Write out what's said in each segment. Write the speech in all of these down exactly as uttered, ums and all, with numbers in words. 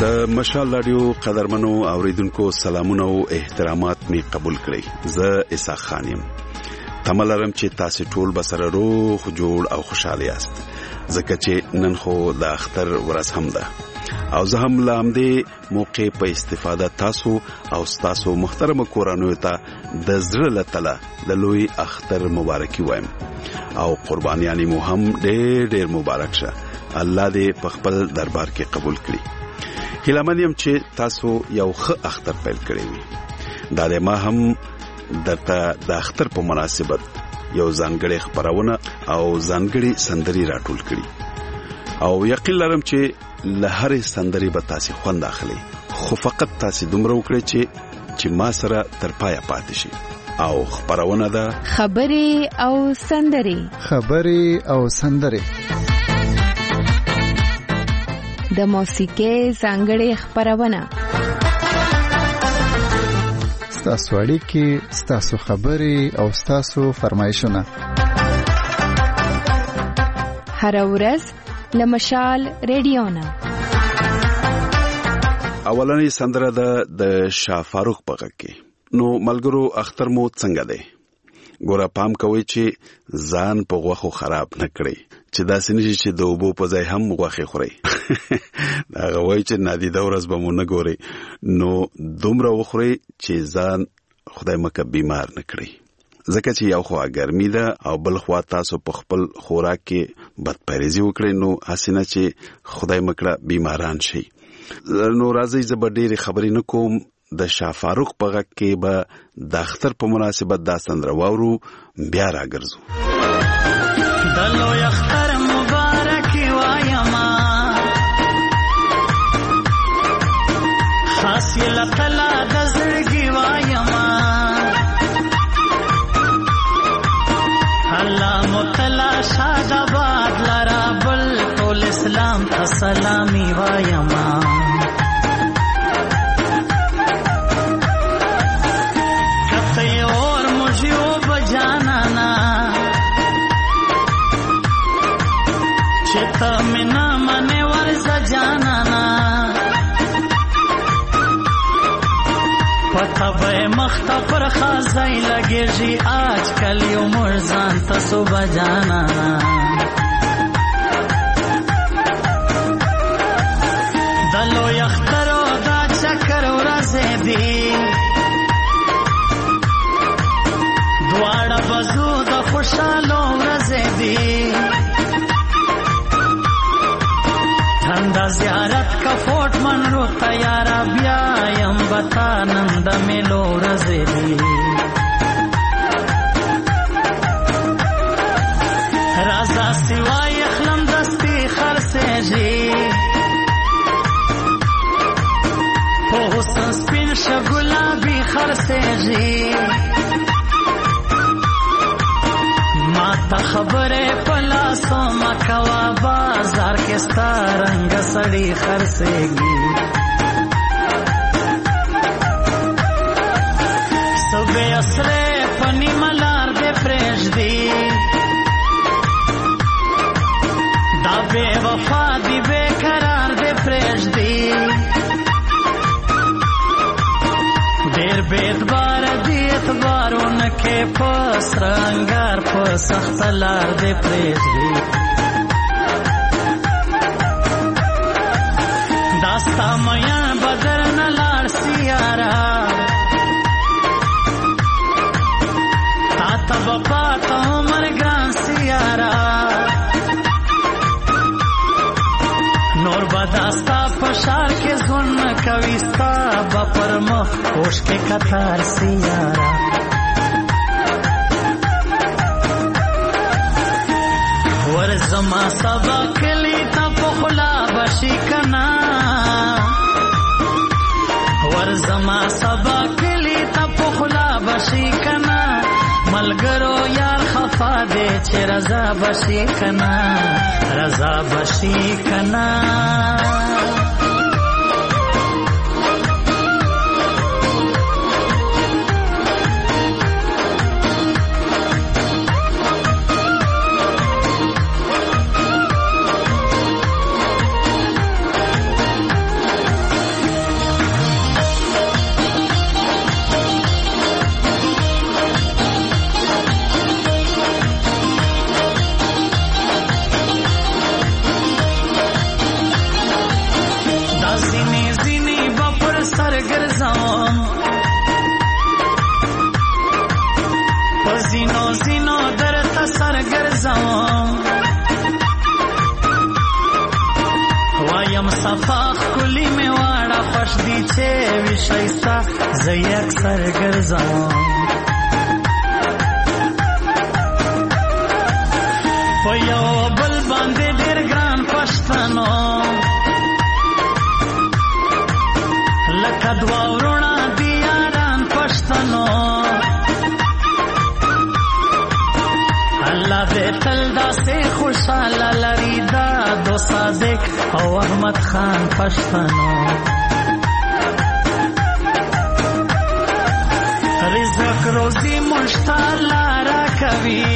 د مشال رادیو قدرمنو اوریدونکو سلامونه او احترامات می قبول کړئ. زه اسحاق خان یم. تمه لرم چې تاسو ټول به سره روغ جوړ او خوشاله یاست، ځکه چې نن خو د اختر ورځ هم ده او زه هم له همدې موقع په استفاده تاسو او تاسو محترم کورانو ته د زړه له تله د لوی اختر مبارکي وایم او قربانیانی مو هم ډېر ډېر مبارک شه. الله دې په خپل دربار کې قبول کړي. هیله من یم چې تاسو یو ښه اختر پیل کړی وي. دا د ما هم درته د اختر په مناسبت یو ځانګړی خبرونه او ځانګړي سندري راټول کړي او یقین لرم چې له هرې سندري به تاسو خوند اخلي، خو فقط تاسو دومره وکړئ چې چې ما سره تر پایه پاتې شي. او خبرونه ده خبري او سندري خبري او سندري د موسیقۍ ځانګړي خبرونه، ستاسو اړیکې، ستاسو خبري او ستاسو فرمایشونه هر ورځ له مشال رادیو نه. اولنې سندره ده د شاه فاروق په غږ کې. نو ملګرو، اختر مو څنګه دی؟ ګوره پام کوئ چې ځان په غوښو خراب نه کړئ چې داسې نشي چې د اوبو په ځای هم غوښې خورئ. دا غوي چې نادیده ورځ به مو نه ګورئ، نو دومره وخورئ چې ځان خدای مکه بیمار نه کړئ، ځکه چې یو خوا ګرمي ده او بل خوا تاسو په خپل خوراک کې بدپریزي وکړئ، نو حسینه چې خدای مکړه بیماران شي. نو راځي زه به ډېرې خبرې نه کوم. د شاه فاروق په غږ کې به د اختر په مناسبت دا سندره واورو، بیا راګرځو. د لوی اختر مبارک وایما، خاص یې لقلا د زړګي وایما، الله متلا شاد آباد لرا بل ټول اسلام ته سلامي وایما. منا منه ورزه جانانا پتا به مخته پر خازای لګیږي آج کل یو مرزان ته صبح جانانا. دلو یخترو دا چکر ورځې دی، دواړه بزو د خوشالو ورځې دی، دا زیارت کا فوٹ من رو تیارا بیا یم بتا نند ملو رزیدی. رازا سوای اخلم دستی خرسے جی، پو حسن سپین شگلابی خرسے جی، ماتا خبره پلاسو مکوا بازار کې ستارنګ سړی خرڅېږي. صبح اسره پنی ملار دې پرېږدي، دا بې وفا دی بې قرار دې پرېږدي، ډېر بې اعتبار دی اعتبارونه کې په سرنګار په سخت لار دې پرېږدي. داستا میا بدر نه لاړ سیارا، تا ته به پاته عمر ګران سیارا، نور به داستا په شار کې ژوند نه کوي، ستا به پر مخ اوښ کې کتار سیارا. ورزما سبا کلی تا پخلا بشی کنا، ورزما سبا کلی تا پخلا بشی کنا، ملګرو یار خفا دے چې رضا بشی کنا، رضا بشی کنا. زینو زینو درته سرګرځوم وایم صفا ښکلي مې واړه خوښ دي چې وي ښایسته زه یې اکثر ګرځوم په یو بل باندې ډېر ګران پښتنو لکه دوه وروڼه دي یاران پښتنو الله دې تل داسې خوشحاله لري دا دو صادق او احمد خان پښتنو رزق روزي مشتا لارا کوي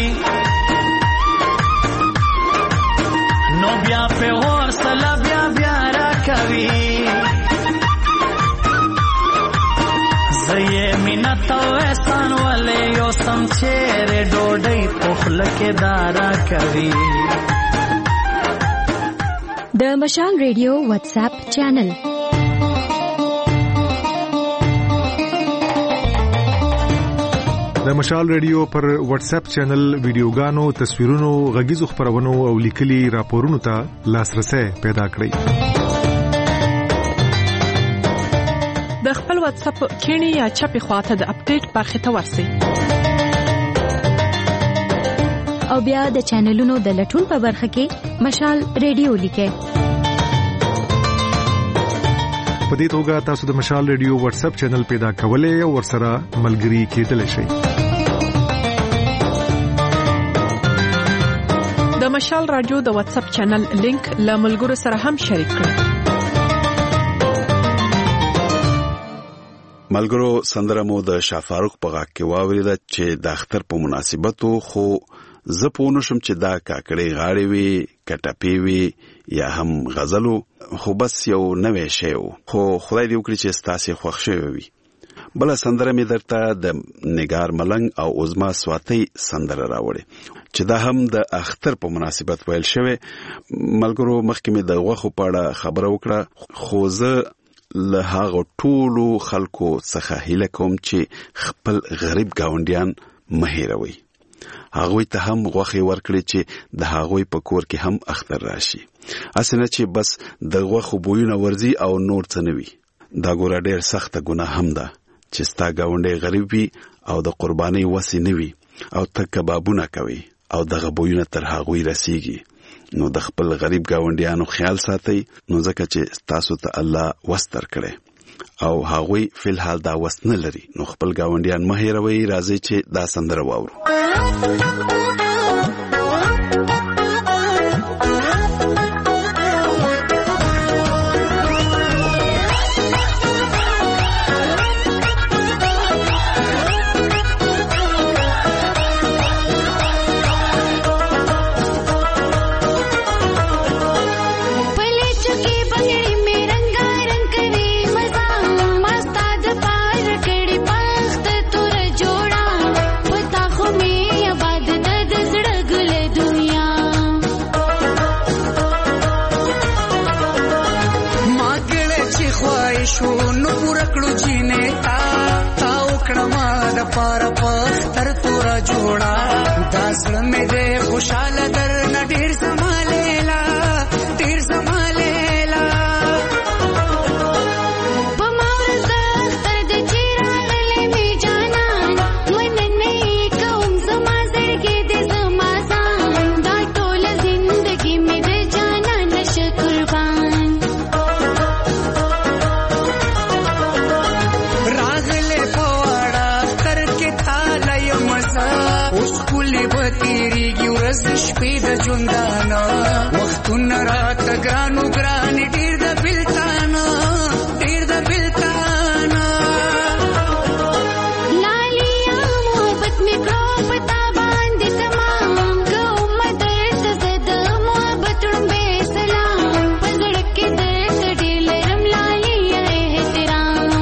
نو بیا په اور سلا بیا بیا را کوي زه مینت او احسان ولې یو سم چیرې ډوډۍ پخله کې دارا کوي د مشال ریډیو واتس اپ چینل د مشال ریډیو پر واتس اپ چینل ویډیوګانو تصویرونو غږیزو خبرونو او لیکلي راپورونو ته لاسرسي پیدا کړئ د خپل واتس اپ کینی یا چپی خواته د اپډیټ برخه ته ورسئ او بیا د چینلونو د لټون په برخه کې مشال ریډیو لیکئ په دې توګه تاسو د مشال ریډیو واتس اپ چینل پیدا کولای او ورسره ملګري کېدلی شئ د مشال رادیو د واتس اپ چینل لینک له ملګرو سره هم شریک کړئ ملګرو سندره مو د شافاروق په غاک کې واوریده چې د اختر په مناسبتو خو زه پوه نشم چې دا کاکړې غاړې وي کټپې وي یا هم غزلو خو بس یو نوې شی و خو خدای دې وکړي چې ستاسو خوښ شوی وي بل سندره مې درته د نگار ملنګ او عظما سواتی سندره راوړې چې دا هم د اختر په مناسبت ویل شوی ملګرو مخکې مې د غوښو په اړه خبره وکړه خو زه له هغه ټولو خلکو څخه هیله کوم چې خپل غریب گاونډیان مه هېروئ هغوی ته هم غوښې ورکړي چې د هغوی په کور کې هم اختر راشي اسنه چې بس د غوښو بویونه ورزي او نور څه نه وي دا ګوره ډېر سخته ګناه هم ده چې ستا گاونډی غریب وي او د قربانۍ وسې نه وي او ته کبابونه کوي او دغه بویونه تر هغوی رسیږي نو د خپل غریب گاونډیانو خیال ساتئ نو ځکه چې تاسو ته الله وستر کړي او هغوی فل حال دا وس نه لري نو خپل گاونډیان مه هېروئ راځي چې دا سندره واورو پارا پختر تورا جوڑا داسل میں دے خوشحال در نہ ډیر سمالیلا ډیر سمالیلا پمار زختر د چیرانلې می جانا من نه کوم زما زړګي د زما ځان دا ټول زندگی می د جانا نش قربان راغله پواړه تر کې تاله مزه اوس کلی بتیریږي ورځ شپې د ژوندانه وختونه راته ګرانو ګران ډیر د بلتانه ډیر د بلتانه لالیا محبت می کړو پتا باندې تمام کوم درد زد محبت رمبه سلام پزړ کې درد ډیر رم لالیا احترام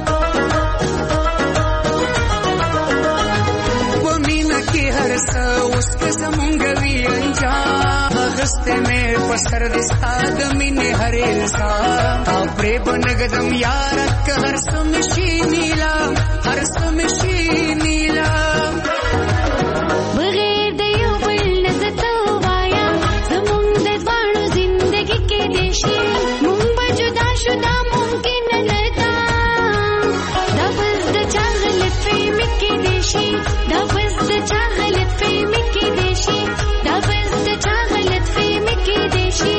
ومینا کې هر څه اوس که زمونږ وی انجام غسته مې پسر دستا د مینې هر الزام او پرې بنګدم یار که هر څه مشي نیلا هر څه مشي نیلا دا بس د چا غلط فهمي کې دی شي دا بس د چا غلط فهمي کې دی شي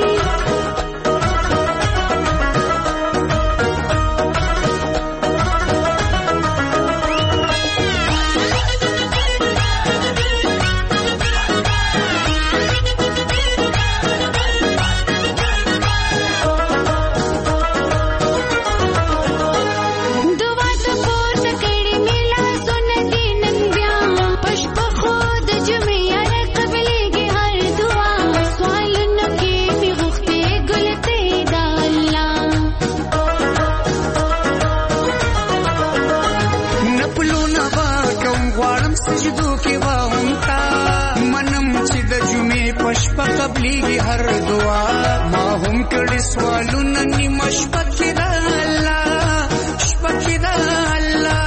قبليږي هر دعا ما هم کړي سوالونه نیمه شپه کې د الله شپه کې د الله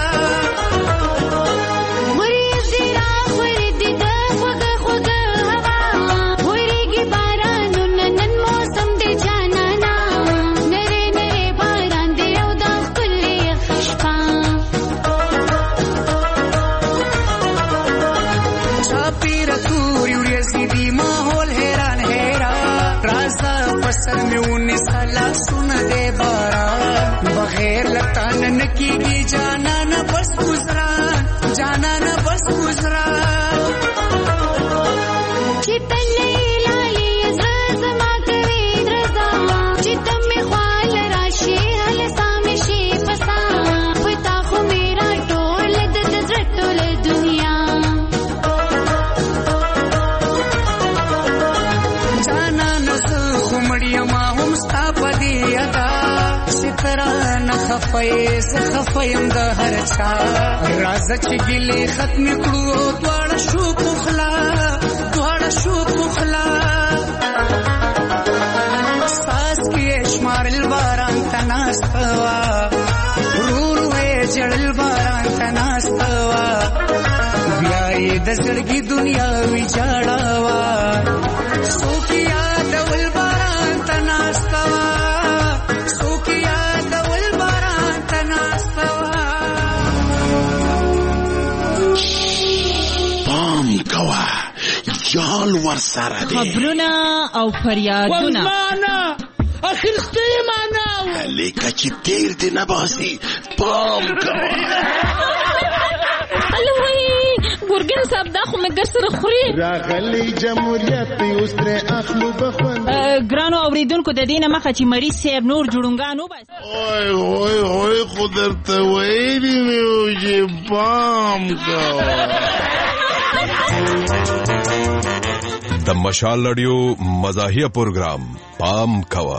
ورېږي را ورېږي د خوږه خوږه هوا ورېږي بارانونه نن موسم دی جانانا نری نری باران دی او د ښکلې شپه چاپېره تورې ورېځې دي ماحول حیران پسر میں انیس سالہ سن دے باران بغیر لطان نکیگی جانا نہ بس گزران جانا نہ بس گزران چیتن لالی ازرز ما کوي درزا چیتن می خوال راشي هل سامشي پسا پتا خو میرا ټول د دزرت ټول دنیا خفیز خفیم د هر چا راز چې ګلې ختم کړو دواړه شو پخلا دواړه شو پخلا ساس کې شمارل باران تناستوا رور وې جړل باران تناستوا بیا یې د زړګي دنیا وی جاړوا سوکیا دول باران تناستوا جال ور سره دی خبرونه او فریادونه ورمانه اخرستی معنا لیکه چې تیر دی نه باسي پام کوه الوی ګورګین صاحب دا خو مګر سره خوري راغلی جمهوریت اوس تر اخلو بخون ګرانو اوریدونکو د دینه مخه چې مریض صاحب نور جوړونګانو بس اوه اوه اوه خدای ته وایي نو چې پام کوه د مشال رادیو مزاحیه پروگرام پام کوا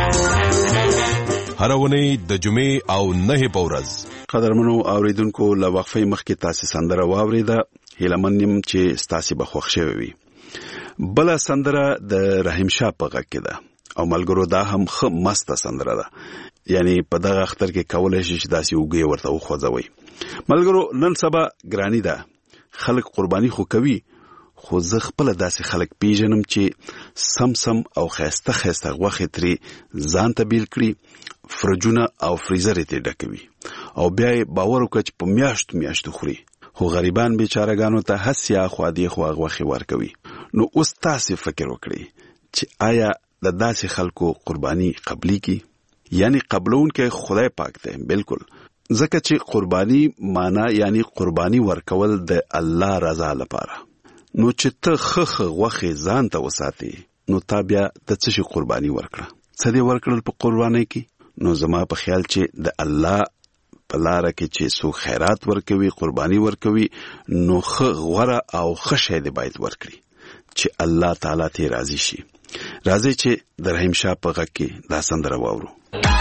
هر ونی د جمعې او نه پورز قدرمنو اوریدونکو لا وقفه مخکې تاسو سندره واوریده هیلمنیم چې تاسو به خوښ شوي وي بل سندره د رحیم شاه په غږ کې ده او ملګرو دا هم خ مست سندره ده یعنی په دغه اختر کې کولای شي چې داسې وګي ورته وخوځوي ملګرو نن سبا ګرانی ده خلک قرباني خو کوي خو زه خپل داسې خلک پیژنم چې سم سم او خسته خسته غوښه ترې ځان ته بیل کړي فرجونه او فریزر ته ډکوي او بیا باور وکړي چې په میاشت میاشت خوري خو غریبان بیچارهګانو ته هسیا خو دې خو غوښه ورکوي نو اوس تاسو فکر وکړئ چې آیا د داسې خلکو قرباني قبلي کی یعنی قبلون کې خدای پاک ته بالکل ځکه چې قرباني معنا یعنی قرباني ورکول د الله رضا لپاره نو چې ته خخ غوخه ځان ته وساتې نو تا بیا د څه شي قرباني ورکړه څه دې ورکړل په قرباني کې نو زما په خیال چې د الله په لار کې چې سو خیرات ورکوي قرباني ورکوي نو خ غوره او خشه دې باید ورکړي چې الله تعالی ته راضي شي راضي چې د رحیم شاه په غږ کې دا سندره واورو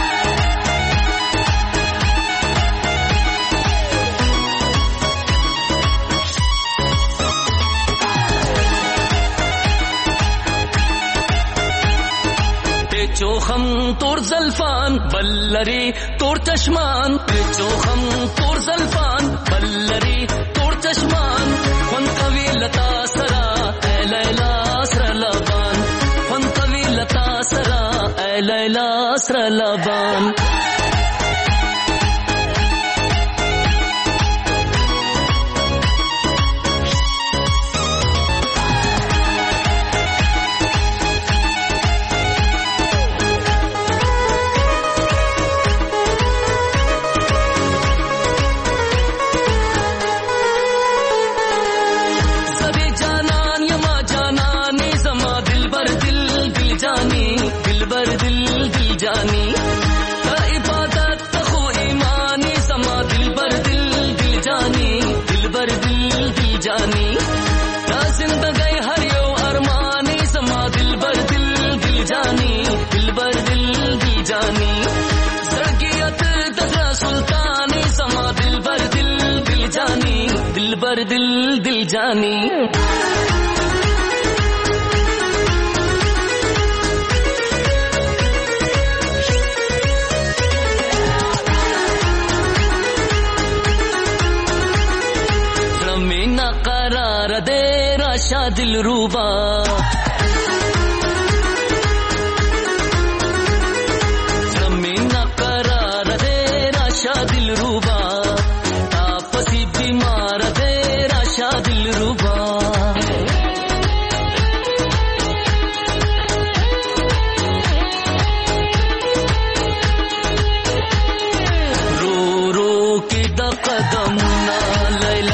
چوخم تور زلفان بلری تور چشمان چوخم تور زلفان بلری تور چشمان فن کوي لتا سرا اے لیلا سر لبان فن کوي لتا سرا اے لیلا سر لبان दिलबर दिल दिल जानी जमीना करार दे राशा दिल रूबा जमीना करार दे राशा दिल रूबा तापसी बीमार दे राशा दिल रूबा रो रो की द कदम ना लैला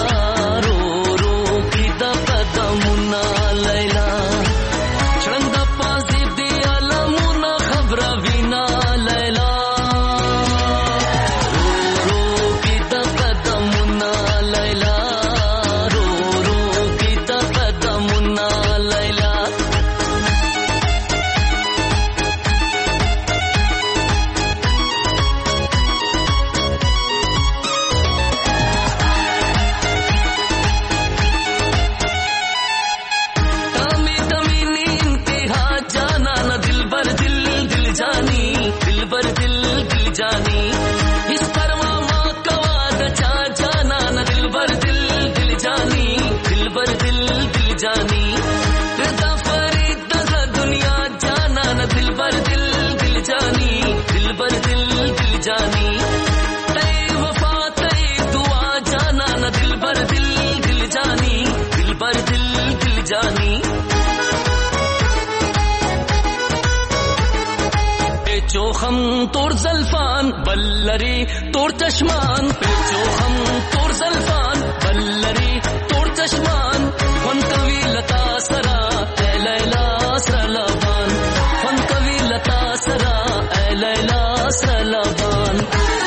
हम तोर जल्फान बल्लरी तोर चश्मान पेचो हम तोर जल्फान बल्लरी तोर चश्मान फन कवि लता सरा ए लैला सलबान फन कवि लता सरा ए लैला सलबान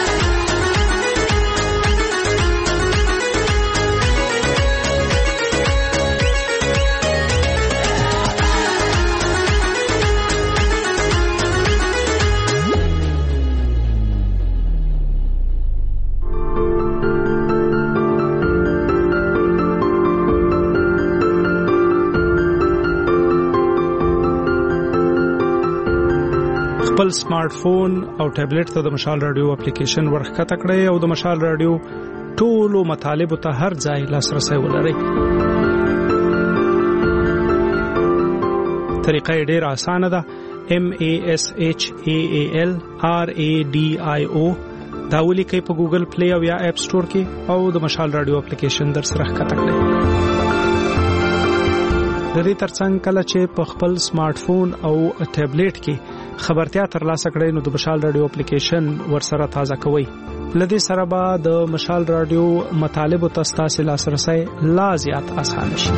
خپل سمارټ فون او ټابلیټ ته د مشال رادیو اپلیکیشن ورخته کړئ او د مشال رادیو ټولو مطالب ته هر ځای لاسرسي ولرئ. طریقه ډېره اسانه ده. M A S H A A L R A D I O دا ولیکئ په ګوګل پلی او یا اپ سٹور کې او د مشال رادیو اپلیکیشن در سره ښکته کړئ. د دې ترڅنګ کله چې په خپل سمارټ فون او ټابلیټ کې خبرتیا ترلاسه کړئ نو د مشال رادیو اپلیکیشن ورسره تازه کوئ. لدې سره به د مشال رادیو مطالب او تاسو لاسرسي لا زیات آسان شي.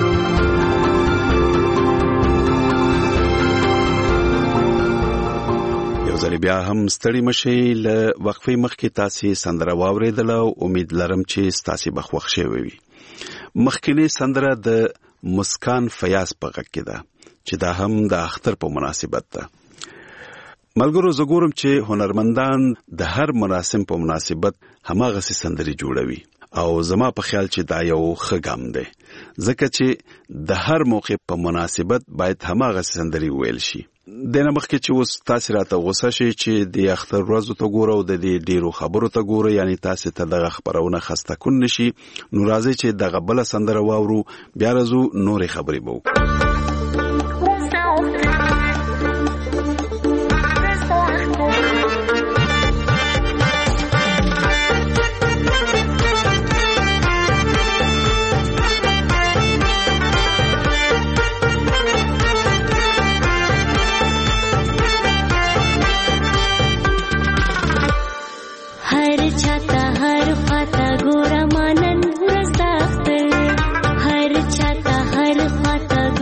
یو ځل بیا هم ستړي مشي ل وقفې مخکې تاسو سندره واوریدل او امید لرم چې تاسو بخوښ شوي وي. مخکینی سندره د مسکان فیاض په غږ کې ده چې دا هم د اختر په مناسبت ده. ملګرو زګورم چې هنرمندان د هر مراسم په مناسبت هماغه سندري جوړوي او زما په خیال چې دا یو ښه ګام دی ځکه چې د هر موقع په مناسبت باید هماغه سندري ویل شي. دنه مخکې چې اوس تاسو راته غوسه شي چې د اختر ورځو ته ګورو د دې ډیرو خبرو ته ګورو یعنی تاسو ته دغه خبرونه خسته کون نشي نو راځي چې دغه بل سندره واورو بیا راځو نورې خبرې بو. गोरा मानन रस्ता हर छाता हर फाता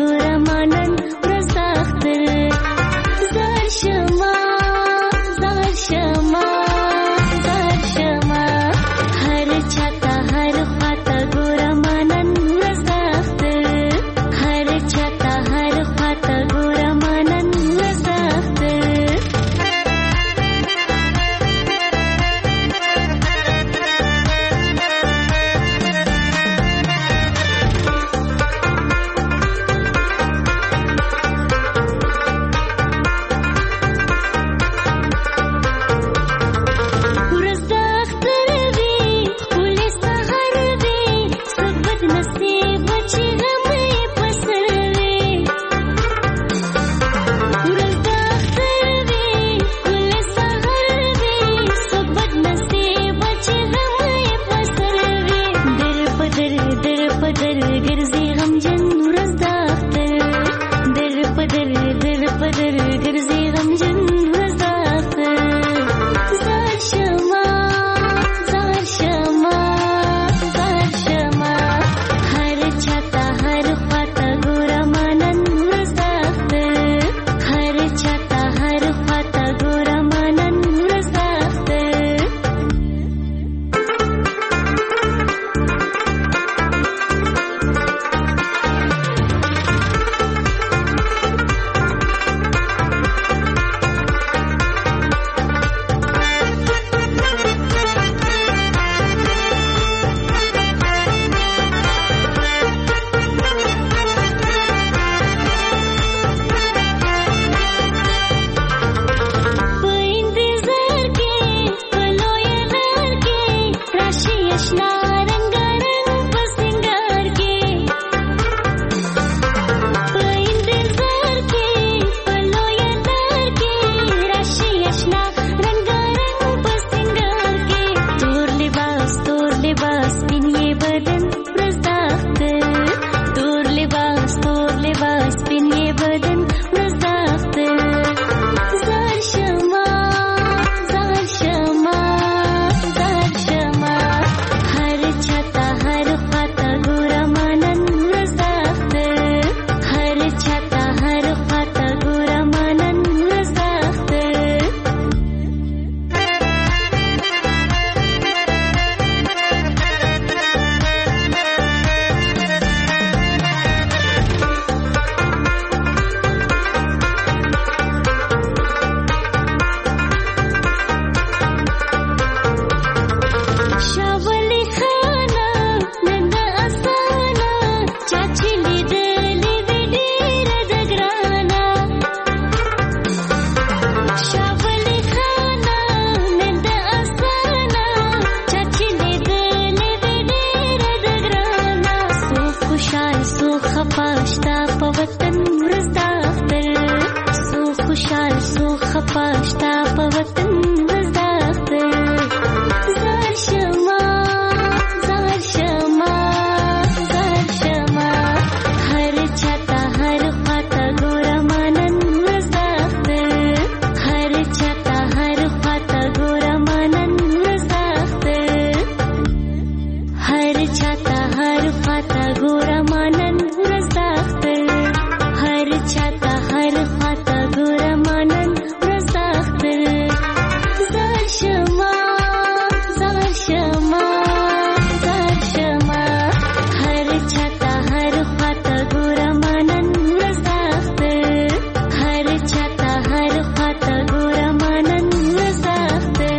ګورمانن ورزاختر هر چاته هر خواته ګورمانن ورزاختر زار شما زار شما زار شما هر چاته هر خواته ګورمانن ورزاختر هر چاته هر خواته ګورمانن ورزاختر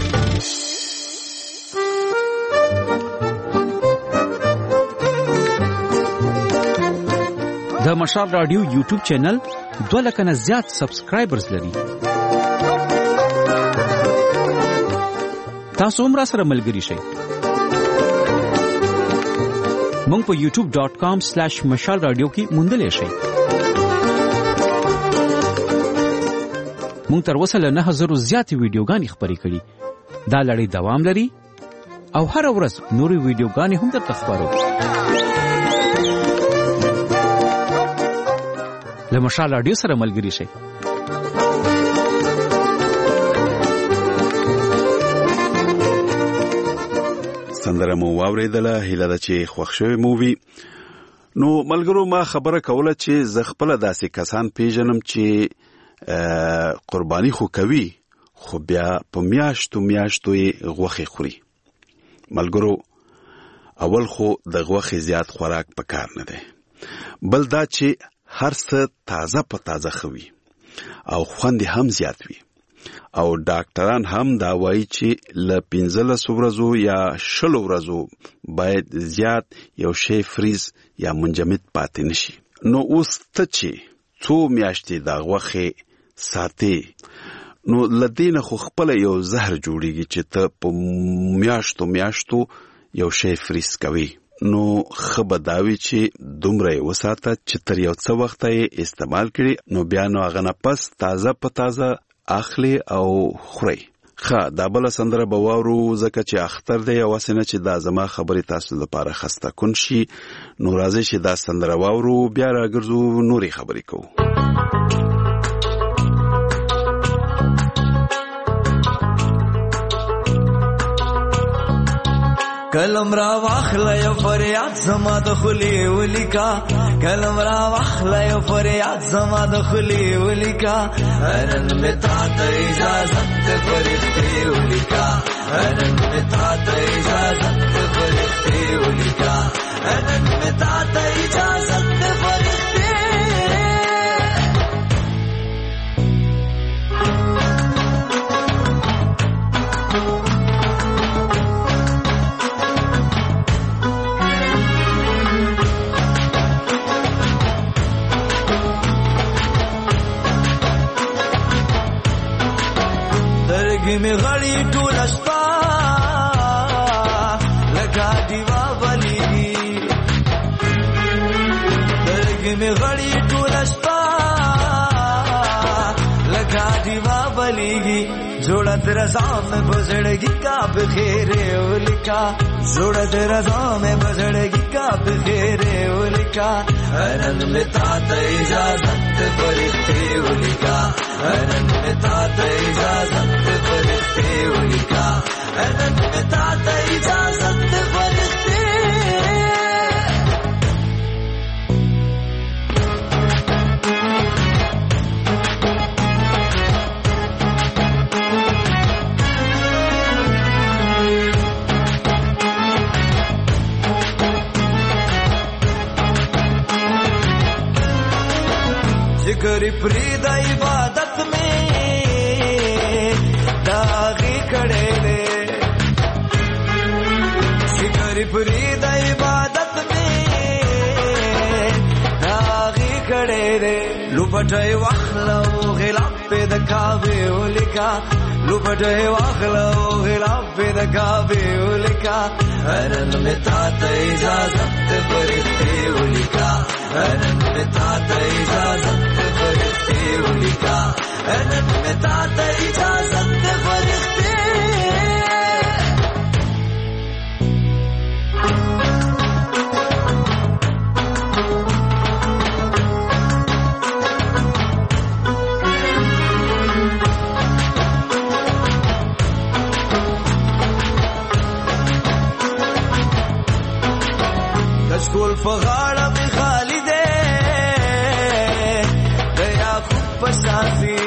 د مشال رادیو یوټیوب چینل دوه لکه نه زیات سبسکرایبرز لري. تاسو هم را سره ملګري شئ. مونږ په یوټیوب ډاٹ کام سلیش مشال رادیو کې موندلې شئ. مونږ تر اوسه له نه هزارو زیاتې ویډیوګانې خپرې کړي. دا لړۍ دوام لري او هر ورځ نورې ویډیوګانې هم درته خپرو. له مشال رادیو سره ملګري شئ. سندره مو واوریدله، هیله ده چې خوښ شوی مو وي. نو ملګرو، ما خبره کوله چې زه خپله داسې کسان پیژنم چې قرباني خو کوي خو بیا په میاشتو میاشتو یې غوښې خوري. ملګرو، اول خو د غوښې زیات خوراک پکار نه دی، بل دا چې هر څه تازه په تازه خوي او خوند هم زیات وي. او ډاکټران هم دا وایي چې له پنځلسو ورځو یا شلو ورځو باید زیات یو شی فریز یا منجمد پاتې نشي. نو اوس ته چې څو میاشتې دا غوښې ساتې، نو له دې نه خو خپله یو زهر جوړېږي چې ته په میاشتو میاشتو یو شی فریز کوي. نو ښه به دا وي چې دومره یې وساته چې تر یو څه وخته یې استعمال کړي، نو بیا نو هغه نه پس تازه په تازه اخلي او خوري. ښه، دا بله سندره به واورو ځکه چې اختر دی او هسې نه چې دا زما خبرې تاسو لپاره خسته کن شي. نو راځئ چې دا سندره واورو، بیا راګرځو نورې خبرې کوو. کلم را واخله یو فریاد زما د خلی ولیکا، کلم را واخله یو فریاد زما د خلی ولیکا، نن می تا ته اجازت فرښتې ولیکا، نن می تا ته اجازت فرښتې ولیکا، نن می تا ته اجازت فرښتې. درګې مې غړي ټوله شپه لکه دیوا بلیږي، درګې مې غړي ټوله شپه لکه دیوا بلیږي، جوړه د رضا مې په زړګي کا بخیرې ولیکا، جوړه د رضا مې په زړګي کا بخیرې ولیکا، نن مې تا ته اجازت فرښتې ولیکا، نن مې تا ته اجازت فرښتې ولیکا، نن مې تا ته اجازت فرښتې. ذکر پرید عبادت میں داغی کڑے دے، ذکر پرید عبادت میں داغی کڑے دے، لپٹے واخلو غلاف پہ دکھاوے ولیکا، لپٹے واخلو غلاف پہ دکھاوے ولیکا، نن میں تا ته اجازت فرښتې ولیکا، نن میں تا ته اجازت فرښتې ولیکا، نن میں تا ته اجازت فرښتې. سکول په غاړه می خالی دی د یعقوب په شافي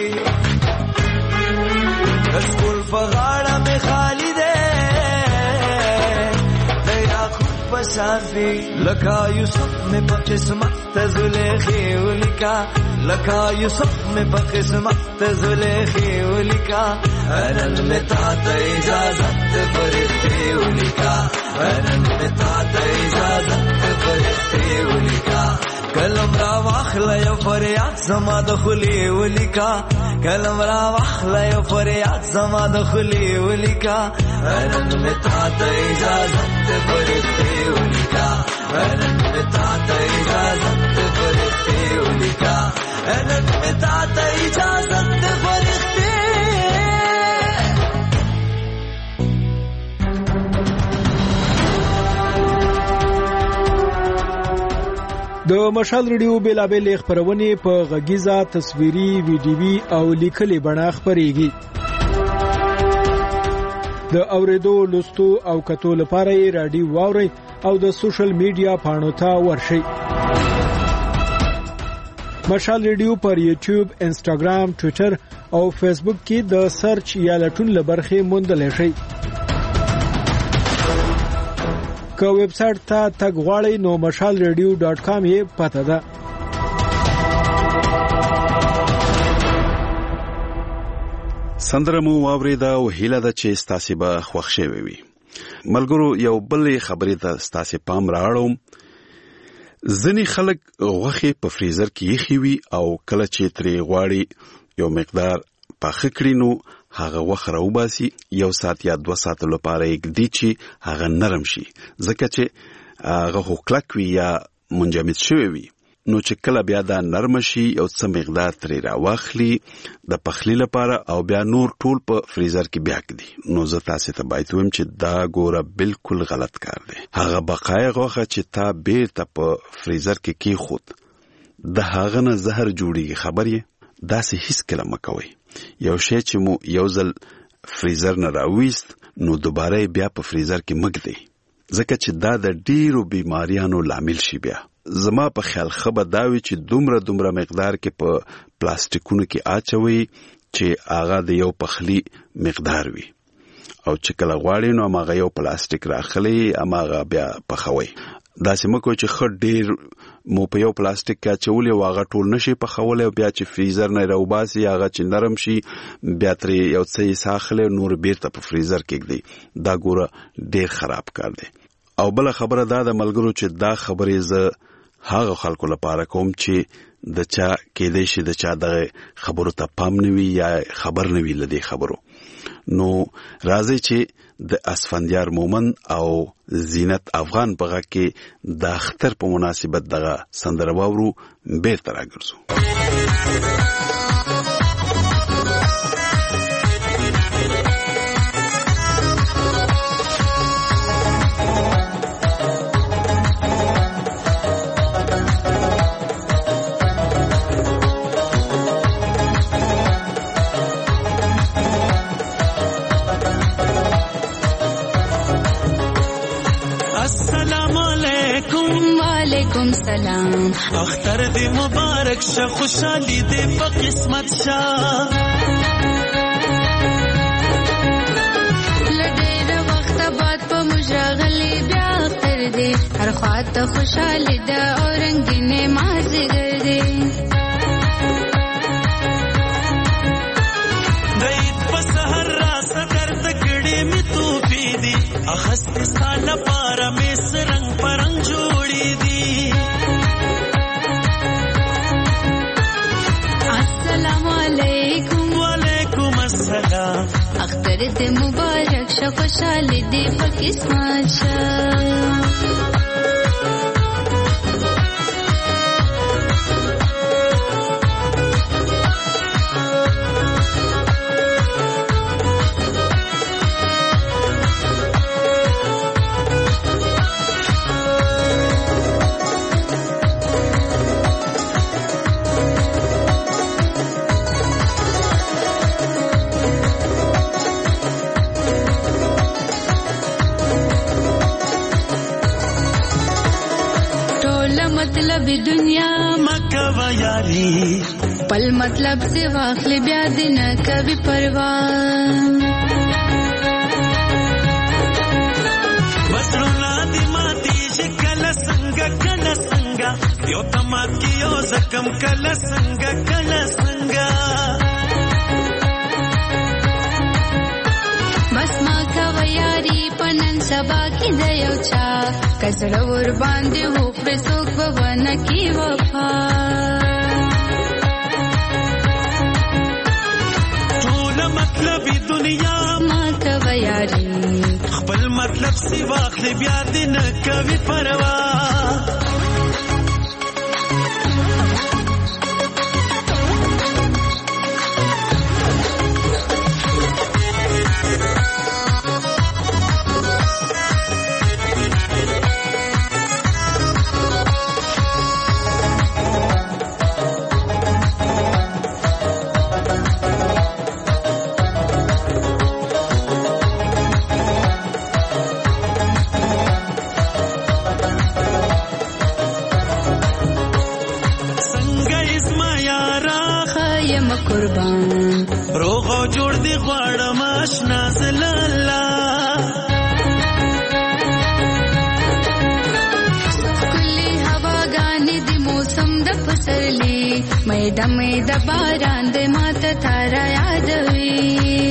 سکول په غاړه می خالی دی د یعقوب په شافي لکه یوسف می په قسمت ته زلیخي ولیکا لکه یوسف می په قسمت ته زلیخي ولیکا نن می تا ته اجازت فرښتې ولیکا نن می تا ته اجازت فرښتې ولیکا کلم را واخله یو فریاد زما د خولې ولیکا کلم را واخله یو فریاد زما د خولې ولیکا نن می تا ته اجازت فرښتې ولیکا نن می تا ته اجازت فرښتې ولیکا نن می تا ته اجازت فرښتې. د مشال ریډیو بیلابل خبرونه په غږیزه تصویري ویډیوي او لیکلي بڼه خبريږي. د اوریدو لوستو او کتو لپاره یې رادیو واوري او د سوشل میډیا پاڼو ته ورشئ. مشال ریډیو پر یوټیوب، انسټاګرام، ټوئیټر او فیسبوک کې د سرچ یا لټون لبرخه موندل شي. که ویب سټ ته تګ غواړئ نو مشال ریډیو ډاټ کام یې پته ده. سندره مو واوریده او هیله ده چې ستاسو به خوښ شوي وي. ملګرو یو بل خبرې ته ستاسو پام راوړم. ځینې خلک غوښه په فریزر کې یخي وي او کله چې ترې غواړي یو مقدار پاخه کړي نو هغه وخت راوباسي یو ساعت یا دوه ساعت لپاره یې چې هغه نرم شي ځکه چې هغه کلک وي یا منجمد شوی وي نو چې کله بیا دا نرم شي یو څه مقدار ترې راواخلي د پخلی لپاره او بیا نور ټول په فریزر کې بیا کړي نو زه تاسو ته باید وایم چې دا ګوره بالکل غلط کار دی. هغه بقای غوښه چې تا بیرته په فریزر کې کېښود د هغه نه زهر جوړیږي خبر یې داسې هیڅ کله مکوئ. یو شی چې مو یو ځل فریزر نه راويست نو دوباره بیا په فریزر کې مګدي ځکه چې دا د ډیرو بیماریانو لامل شي. بیا زما په خیال خبر داوي چې دومره دومره مقدار کې په پلاستیکونو کې اچوي چې هغه د یو پخلی مقدار وي او چې کله غواړي نو هغه یو پلاستیک راخلي هغه بیا پخوي. دا سمکو چې خډ ډیر مو په یو پلاستیک کې چولې واغه ټول نشي په خوله او بیا چې فریزر نه راوباسي هغه چې نرم شي بیا ترې یو څه ساخله نور بیرته په فریزر کې کېږي. دا ګوره ډیر خراب کار دی. او بل خبره دا د ملګرو چې دا خبرې ز هغه خلکو لپاره کوم چې د چا کې دې شي د چا د خبرو ته پام نوي یا خبر نوي لدی خبرو نو راځي چې د اسفندیار مومن او زینت افغان په غږ کې د اختر په مناسبت دغه سندره واورو بیرته راګرځو. وعلیکم سلام اختر دې مبارک شه خوشالي دې په قسمت شه لډېر وخت بعد په مشغلې بیا اختر دې هر خواته خوشالي ده او رنگینه مازیګر دې دې په سحر را سکر تکړې می تو پی دي اخست سال پاره می سرنګ پرنګ جوړې دي. اختر دې مبارک شه خوشالي دې په قسمت شه ټول مطلب دنیا مکه و یاري پل مطلب سے واخل بیا دن کبھی پروا وسرونا دی ماتی شکل سنگ کل سنگ یو تمات کی یو زکم کل سنگ کل سنگ بس ما کا ویاری پنن سبا کی دیو چا کزړه ور باندې هو پر څوک ونه کی وفا ټول مطلب دنیا ما کا ویاری خپل مطلب سی واخل بیا دې نه کوي پروا قربان روغ او جوړ دی غواړم آشنا زلالا کلی هواګانې دی موسم د پسرلی مېدا مېدا باران دې ماته تارا یادوي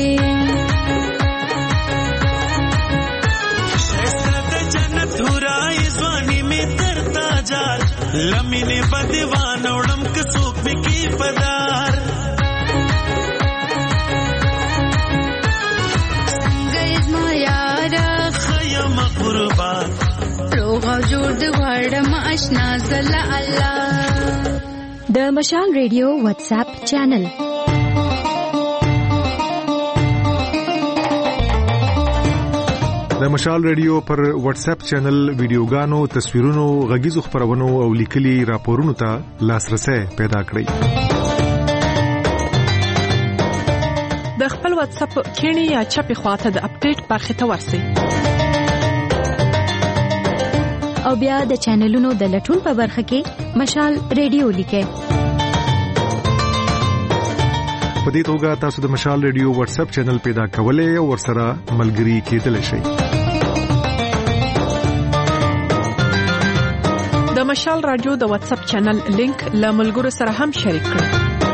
شسته د جنت هورای ځواني می ترتا جال لمینه بدوان وړم کڅوک می کی پدار روغ او جوړ د غړم آشنا زلا الله د مشال ریډیو واتس اپ چینل د مشال ریډیو پر واتس اپ چینل ویډیوګانو تصویرونو غږیزو خبرونو او لیکلي راپورونو ته لاسرسي پیدا کړئ د خپل واتس اپ کینی یا چپی خواته د اپډیټ برخه ته ورسئ او بیا د چینلونو د لټون په برخه کې مشال ریډیو لیکئ په دې توګه تاسو د مشال ریډیو واتس اپ چینل پیدا کولای او ورسره ملګري کېدلی شئ د مشال رادیو د واتس اپ چینل لینک له ملګرو سره هم شریک کړئ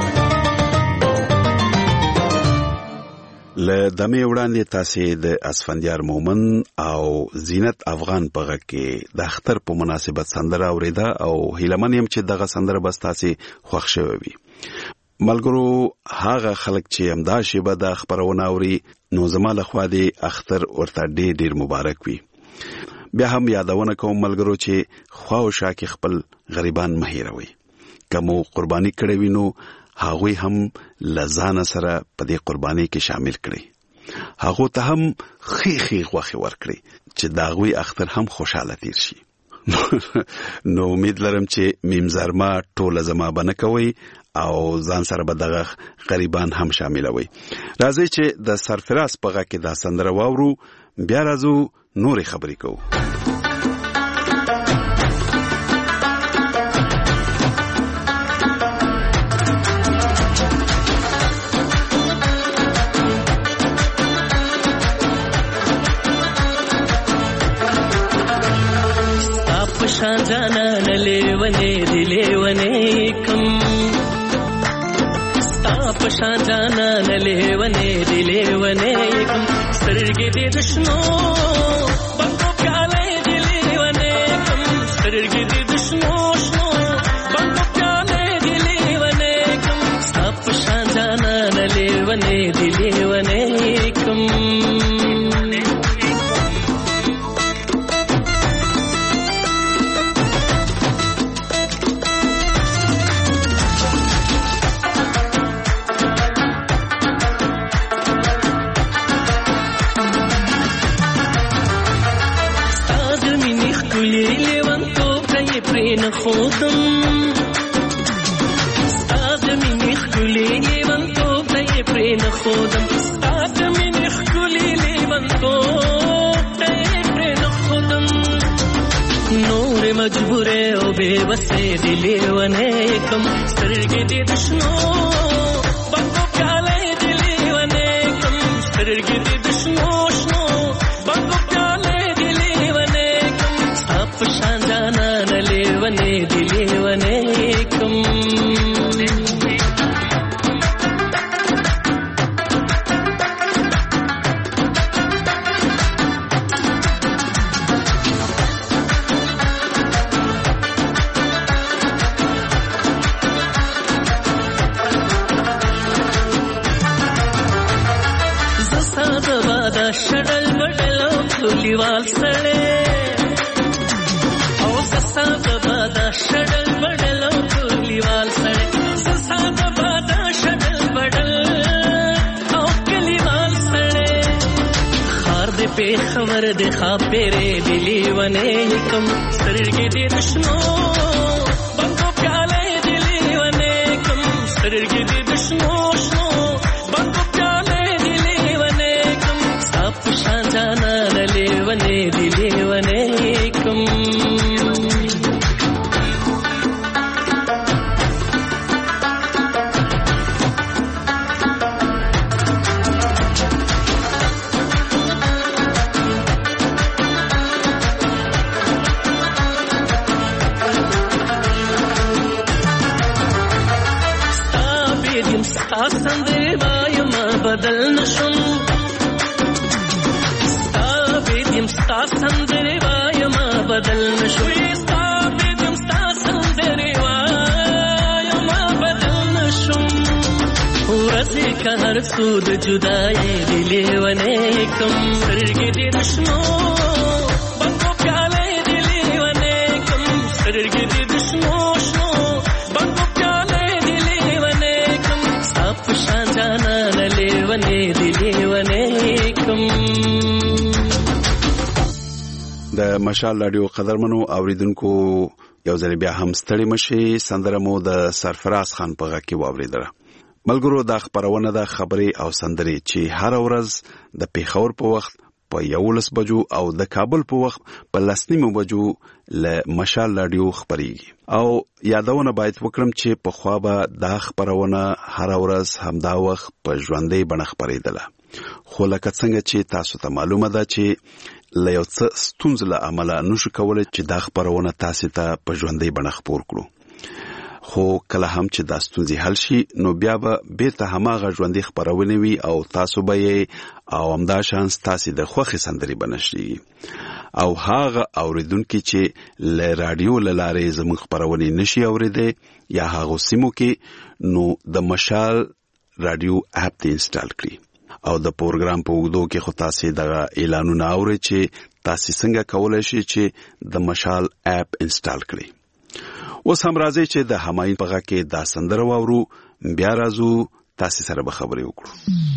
له دمه وړاندې تاسو د اسفندیار مومن او زینت افغان په غږ کې د اختر په مناسبت سندره اوریدا او هیلمن يم چې دغه سندره بس تاسو خوښ شوي وي ملګرو هغه خلک چې امدا شیبه د خبرونه اوري نو زماله خو دې اختر ورته ډېر ډېر مبارک وي بیا هم یادونه کوم ملګرو چې خوا او شا کې خپل غریبان مهیروي کومو قرباني کړي وینو هغه هم لزان سره په دې قرباني کې شامل کړي هغه ته هم خيخي غوخي ورکړي چې داغوي اختر هم خوشاله تیر شي نو امید لرم چې میمزرما ټول زما بنه کوي او ځان سره به دغه غریبان هم شاملوي راځي چې د سرفراز په غږ کې دا سندره واورو بیا راځو نورې خبرې کوو شان جانا نلیونے دلیونے کم ستاپ شان جانا نلیونے دلیونے کم سرگی دی دشنو بندو پیالے دلیونے کم سرگی دی دشنو شنو بندو پیالے دلیونے کم ستاپ شان جانا نلیونے دلیونے کم خودم ستاد منی خلی لیوان تو دای پرین خودم ستاد منی خلی لیوان تو دای پرین خودم نور مجبور تورې او بې وسې دي لیونې کم سترګې دې د شنو بنګو پیالې دي لیونې کم سترګې دې د شنو شنو بنګو پیالې دي لیونې کم ستا په شان جانانه لیونې دي لیونې کم شډل بډل او کلیوال سړې او سسا د بادا شډل بډل او کلیوال سړې سسا د بادا شډل بډل او کلیوال سړې خار دې په خبر دې خاپېرې دې لیونې کم سترګې دې دشنو بنګو پیالې دې لیونې کم سترګې دې دشنو شنو بنګو پیالې دې لیونې کم ستا شان جانانه لیونې دې لیونې کم سندرې وایم بدل نشم ستا بېدیم ستا سندرې وایم بدل نشم ستا بېدیم ستا سندرې وایم بدل نشم ورځې که هر څو د جدایۍ دې لیونې کم سترګې دې د شنو بنګو پیالې دې لیونې کم سترګې دې د شنو شنو بنګو پیالې دې لیونې کم ستا په شان جانانه لیونې دې لیونې کم. د مشال رادیو قدرمنو اوریدونکو یو ځل بیا هم ستړي مشي سندره مو د سرفراز خان په غږ کې واوریدله. ملګرو دا خبرونه د خبرې او سندرې چې هر ورځ د پیښور په وخت په یولس بجو او د کابل په وخت په لسنیمو بجو له مشال رادیو خبريږي او یادونه باید وکړم چې په خوا به دا خبرونه هر ورځ همدا وخت په ژوندۍ بڼه خبرېدله. خو لکه څنګه چې تاسو ته معلومه ده چې له یو څه ستونزې له امله نشو کولی چې دا خبرونه تاسو ته په ژوندۍ بڼه خپور کړو. خو کله هم چې دا ستونزې حل شي نو بیا به بیرته هماغه ژوندۍ خبرونه وي او تاسو به یې او همدا شانس تاسو د خوښې سندرې بنشي او هغه اوریدونکو چې له رادیو له لارې زموږ خبرونه نشي اوریدي یا هغه سیمو کې نو د مشال رادیو اپ ته انسټال کړئ او د پروګرام په وګړو کې خو تاسو د اعلانونو اورئ چې تاسو څنګه کولای شئ چې د مشال اپ انسټال کړئ. اوس هم راځي چې د هماین په غږ کې دا سندره واورو بیا راځو تاسو سره به خبرې وکړو.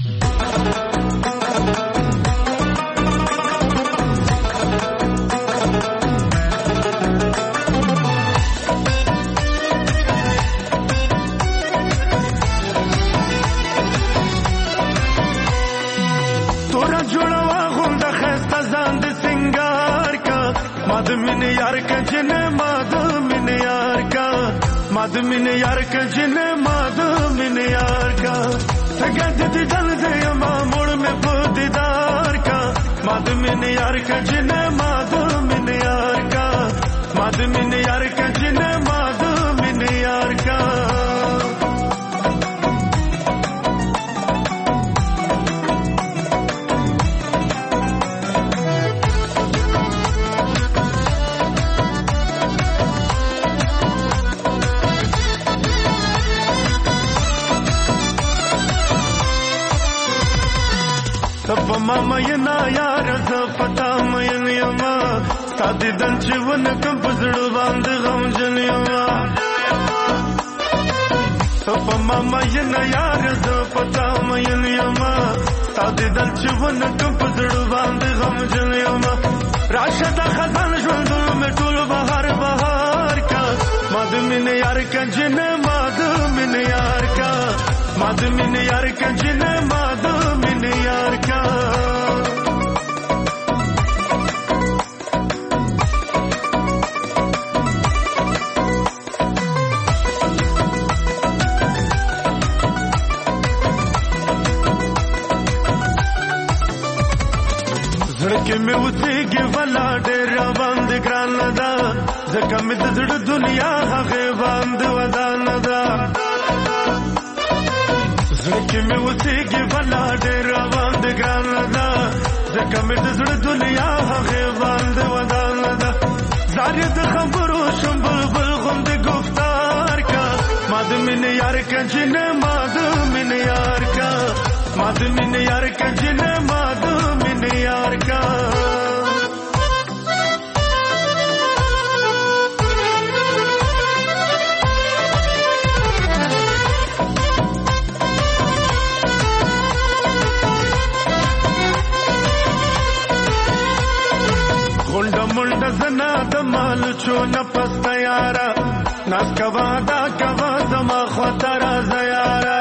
तोरा जुड़वा गुंड खस्ता जांद सिंगार का मद मिन यार का जिन मद मिन यार का मद मिन यार का जिन मद मिन यार का सगद दिल दे मामूल में बुदीदार का मद मिन यार का जिन मद मिन यार का मद मिन यार का जिन मद मिन यार का तब मामा ये ना यार पता मैं यमा तादी दन जीवन कम पजड़ बांध गम जलियमा तब मामा ये ना यार पता मैं यमा तादी दन जीवन कम पजड़ बांध गम जलियमा राशदा खजान जुल्द में टूल बहार बहार का मद मिन यार का जिन मद मिन यार का मद मिन यार का जिन मद मिन यार का مې اوسېږي ولا ډېر باندې ګرانه ده ځکه مې د زړه دنیا هغې باندې ودانه ده زړه کې مې اوسېږي ولا ډېر باندې ګرانه ده ځکه مې د زړه دنیا هغې باندې ودانه ده زار یې د خبرو شم بلبل غوندې گفتار کا ما د مینې یار کا جنې ما د مینې یار کا ما د مینې یار کا جنې ما د مینې یار کا غونډه منډه زنا د مال چونه پسته یاره ناز کوا دا کوا زما خواته راځه یاره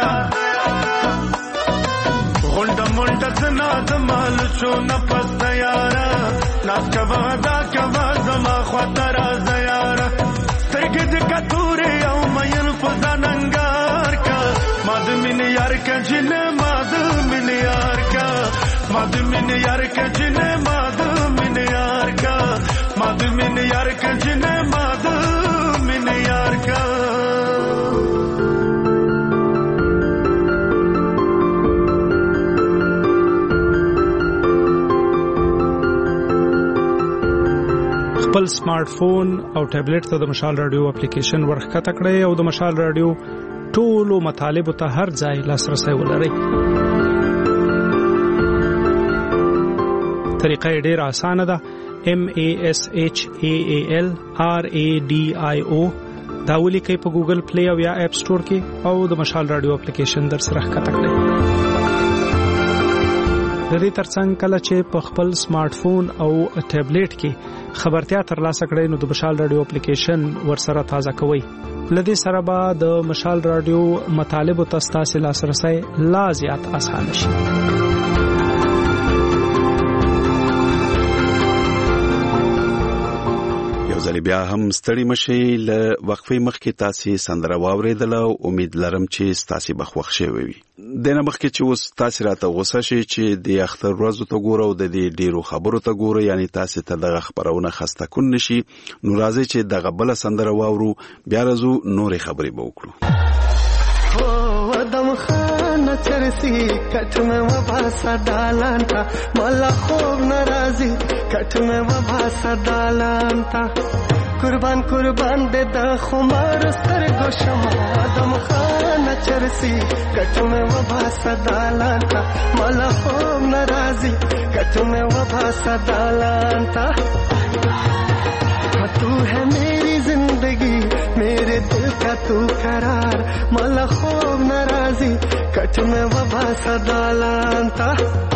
غونډه منډه زنا د مال چونه پسته یاره ناز کوا دا کوا زما خواته راځه یاره سترګې دې کتورې او مین په ځان انګار کا ما د مینې یار کا جنې ما د مینې یار کا ما د مینې یار کا جنې ما د مینې یار کا ما د مینې یار کا جنې ما د مینې یار کا خپل سمارټ فون او ټابلیټ ته د مشال رادیو اپلیکیشن ورخکته کړئ او د مشال رادیو ټولو مطالبو ته هر ځای لاسرسی ولرئ. طریقه یې ډېره اسانه ده. M A S H A A L R A D I O دا ولیکئ په ګوګل پلی او یا اپ سٹور کې او د مشال رادیو اپلیکیشن در سره ښکته کړئ. د دې ترڅنګ کله چې په خپل سمارټ فون او ټابلیټ کې خبرتیا ترلاسه کړئ نو د مشال رادیو اپلیکیشن ورسره تازه کوئ. لدې سره به د مشال رادیو مطالبو ته ستاسو لاسرسی لا زیات اسانه شي. ځل بیا هم ستړي مشي ل وقفې مخکې تاسو سندره واوریدل او امید لرم چې تاسو بخوښ شوي وي. دنه مخکې چې اوس تاسو راته غوسه شي چې د اختر ورځو ته ګوره او د دې ډیرو خبرو ته ګوره یعنی تاسو ته دغه خبرونه خسته کون نشي نو راځي چې دغه بل سندره واورو بیا راځو نورې خبرې به وکړو. ودم خان چرسی کټ میں وبا سدالان تا ملا خوب ناراضی کټ میں وبا سدالان تا قربان قربان دے د خمار سر گوشم ودم خان چرسی کټ میں وبا سدالان تا ملا خوب ناراضی کټ میں وبا سدالان تا تو ہے میری زندگی میرے دل کا تو قرار مالا خوب ناراضی کٹ میں وبا سدالان تا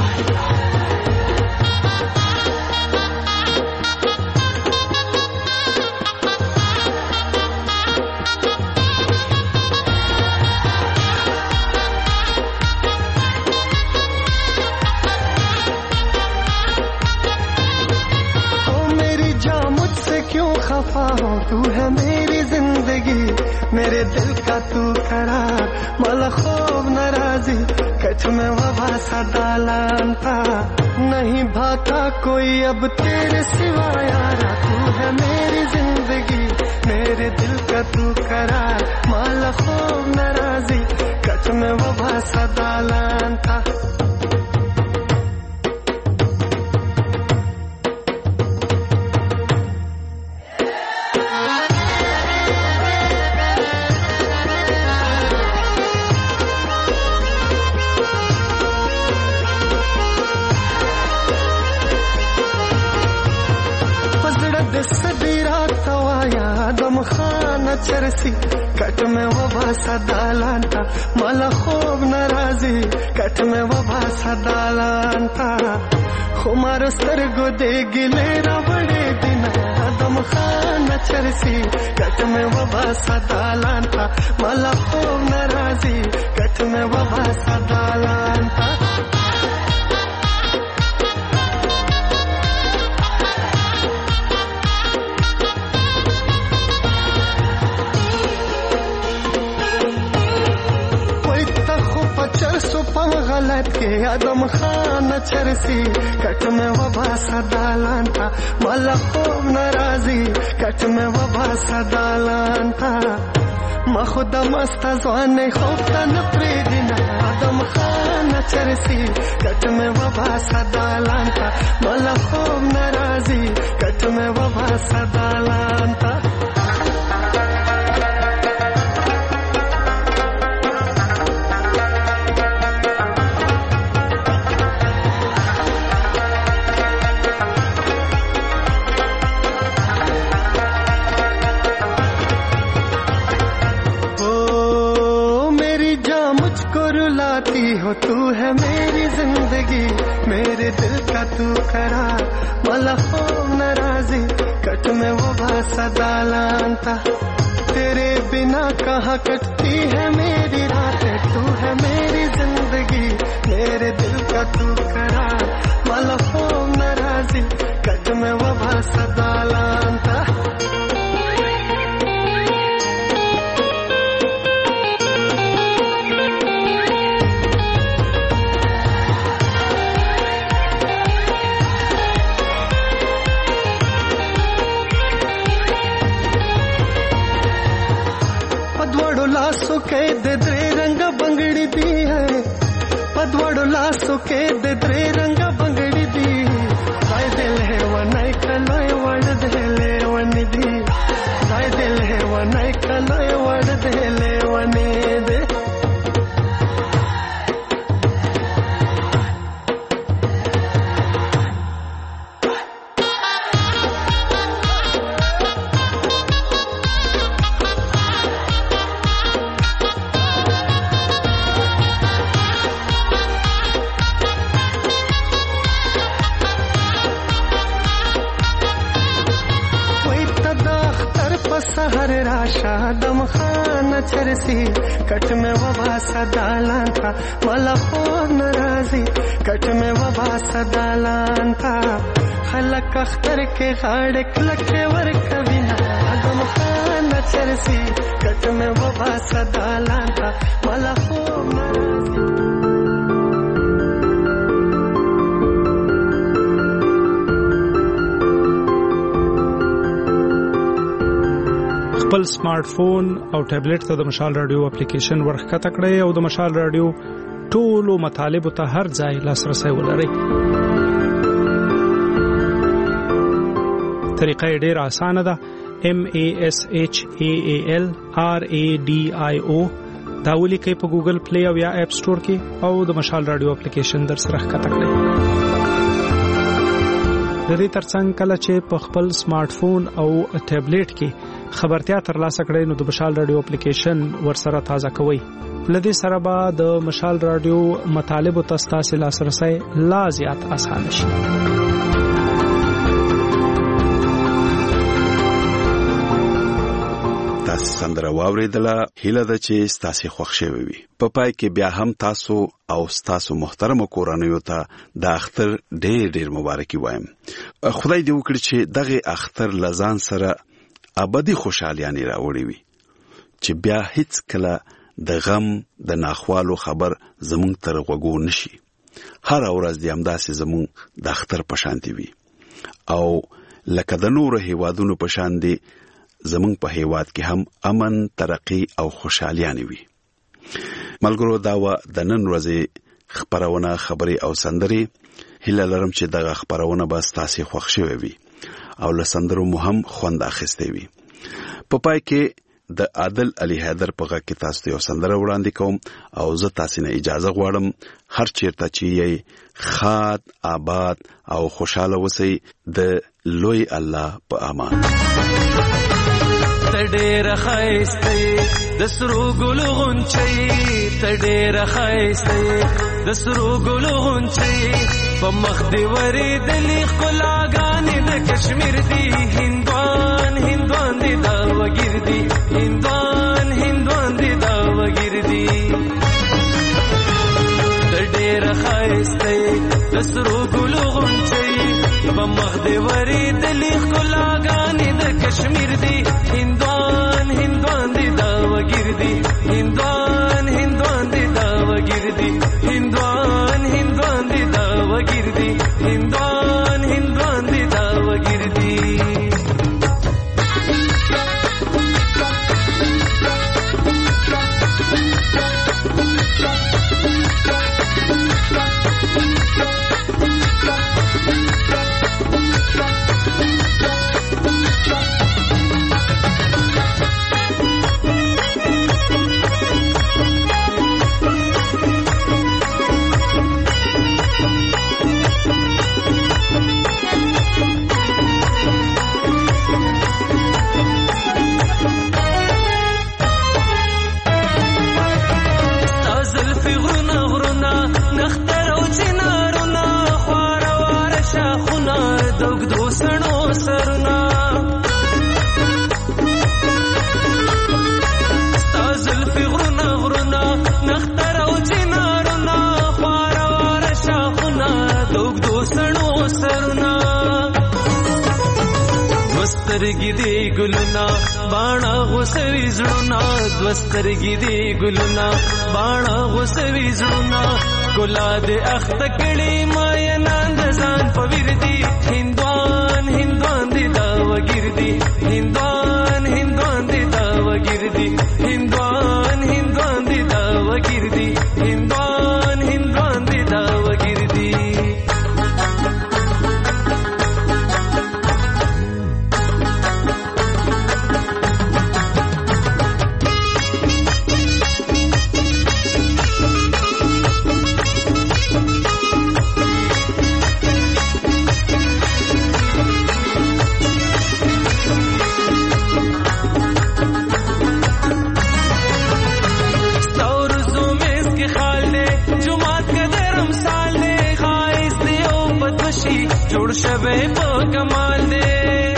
تو ہے میری زندگی میرے دل کا تو قرار مالا خوب ناراضی کچھ میں وبا سدالان تھا نہیں بھاتا کوئی اب تیرے سوا یارا تو ہے میری زندگی میرے دل کا تو قرار مالا خوب ناراضی کچھ میں وبا سدالان تھا चरसी कट में वबा सदालान था माला खूब नाराजी कट में वबा सदालान था खुमार सरगो दे गिले बड़े दिन दम खान चरसी कट में वबा सदालान था माला खूब नाराजी कट में वबा सदालान था रात के आदम खान चरसी कट में वबा सदालान था मला खूब नाराजी कट में वबा सदालान था ما خودم است از وان خوفتن پریدینا آدم خان چرسی کٹ میں وبا صدالان تا مالا خوب ناراضی کٹ میں وبا صدالان تا हो तू है मेरी जिंदगी मेरे दिल का तू करार मला खूब नाराजी कट में वो भाषा दालान था तेरे बिना कहाँ कटती है मेरी रातें तू है मेरी जिंदगी मेरे दिल का तू करार मला खूब नाराजी कट में वो भाषा दालान था के दे द्रे रंग बंगड़ी दी है पदवड़ो लासो के दे द्रे रंग बंगड़ी दी दाय दिल है वनाई कलोय वड़ देले वनी दी दाय दिल है वनाई कलोय वड़ देले वनी दे सहर राशा दम खान चरसी कट में वबा सदालान था मला खूब नाराजी कट में वबा सदालान था खलक अख्तर के गाड़े लखे वर कविना दम खान चरसी कट में वबा सदालान था मला खूब नाराजी خپل سمارټ فون او ټابلیټ ته د مشال رادیو اپلیکیشن ورخکته کړئ او د مشال رادیو ټولو مطالبه ته هر ځای لاسرسي ولرئ. طریقه ډېر اسانه ده. M A S H A A L R A D I O دا ولیکئ په ګوګل پلی او یا اپ سٹور کې او د مشال رادیو اپلیکیشن در سره ښکته کړئ. د دې ترڅنګ کله چې په خپل سمارټ فون او ټابلیټ کې خبرتیا ترلاسه کړئ نو د مشال رادیو اپلیکیشن ورسره تازه کوئ. لدې سره به د مشال رادیو مطالبه تاسو لاسرسي لا زیات آسان شي. تاسو سندره واوریدله هیله ده چې تاسو خوښ شوي وي. په پای کې بیا هم تاسو او تاسو محترم کورنیو ته د اختر ډېر ډېر مبارکي وایم. خدای دې وکړي چې دغه اختر لزان سره ابدي خوشحاليانه راوړي وي چې بیا هیڅ کله د غم د ناخوالو خبر زمونږ تر وګو نشي. هر ورځ دې همداسې زمونږ د اختر په شان دی وي او لکه د نور هیوادونو په شان دی زمونږ په هیواد کې هم امن ترقی او خوشحاليانه وي. ملګرو دا و د نن ورځې خبرونه خبري او سندري هیله لرم چې دغه خبرونه به تاسو خوښ شوي وي او لسندرو مهم خوند اخیسته وي. په پای کې د عادل علي حیدر په غږ کې تاسو ته سندره وړاندې کوم او زه تاسو نه اجازه غواړم هر چیرته چې یې خاد آباد او خوشاله وسی د لوی الله په امان. تډېر خایسته د سرو ګل غونچي تډېر خایسته د سرو ګل غونچي په مخ دی ورې د لیک کلاګانې د کشمیر دی هندوان هندوان دی دا وګر دی هندوان هندوان دی دا وګر دی تډېر خایسته د سرو ګل غونچي په مخ دی ورې د لیک کلاګانې د کشمیر دی هندوان هندوان دی دا وګر دی هندوان هندوان دی دا وګر دی هندوان نختر او چنارونه خواره واره شاخونه د اوږدو سڼو سرونه دوسترګي دي ګلونه باڼه غوسوي زړونه دوسترګي دي ګلونه باڼه غوسوي زړونه ګلا دې اخته کړي ماینان د ځان په وردي هندوان هندوان دې دا وګردي هندوان هندوان دې دا وګردي هندوان هندوان دې دا وګردي هندوان هندوان دې دا وګردي جوړ شوه په کمال دې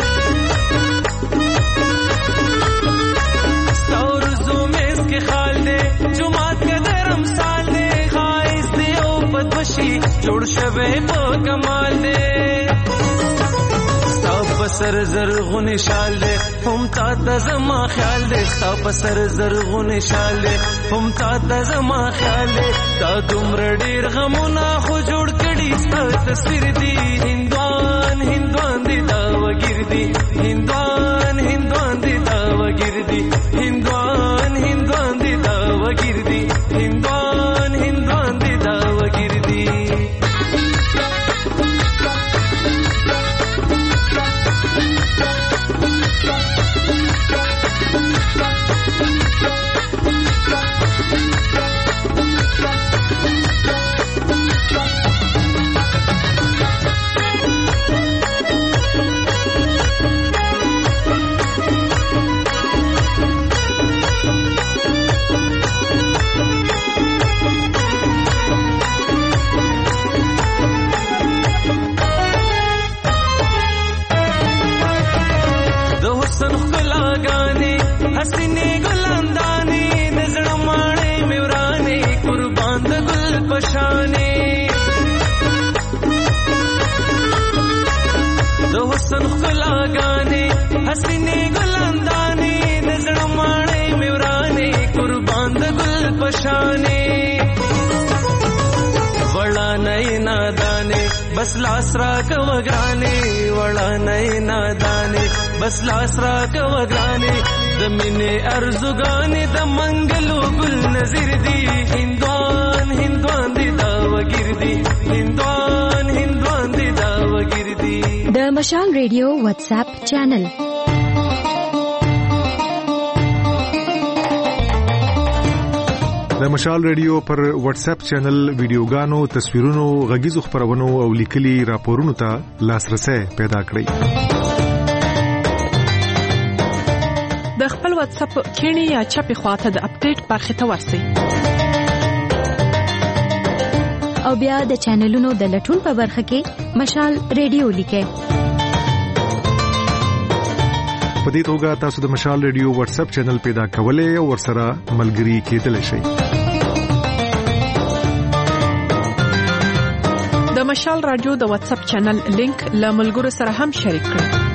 ستور زومېس کې خال دې جمعات کې درم سال دې خایس دې او بدوشي جوړ شوه په کمال دې ستا په سر زرغون شال دې هم تا د زما خیال دې ستا په سر زرغون شال دې هم تا د زما خیال دې دا دومره ډېر غمونه خو جوړ کړي ستا تصویر دې هندوان هندوان دې دا وګردي هندوان هندوان دې دا وګردي هندوان هندوان دې دا وګردي هندوان هندوان دې دا وګردي हसीने गुलांदाने नजर माणे मेवराने कुर्बान द गुल पशाने दो हुस्न खुला गाने हसीने गुलांदाने नजर माणे मेवराने कुर्बान द गुल पशाने वड़ा नए नादाने बस लासरा कवगाने वड़ा नए नादाने बस लासरा कवगाने दमिने अर्जुगाने द मंगलो गुल नजर दी हिंदुआन हिंदुआन दी दा वगिरदी हिंदुआन हिंदुआन दी दा वगिरदी द मशाल रेडियो व्हाट्सएप चैनल د مشال ریډیو پر واتس اپ چینل ویډیوګانو تصویرونو غږیزو خبرونو او لیکلي راپورونو ته لاسرسي پیدا کړئ د خپل واتس اپ کینی یا چپی خواته د اپډیټ برخه ته ورسئ او بیا د چینلونو د لټون په برخه کې مشال ریډیو لیکئ په دې توګه تاسو د مشال ریډیو واتس اپ چینل پیدا کولای او ورسره ملګري کېدلی شئ د مشال رادیو د واتس اپ چینل لینک له ملګرو سره هم شریک کړئ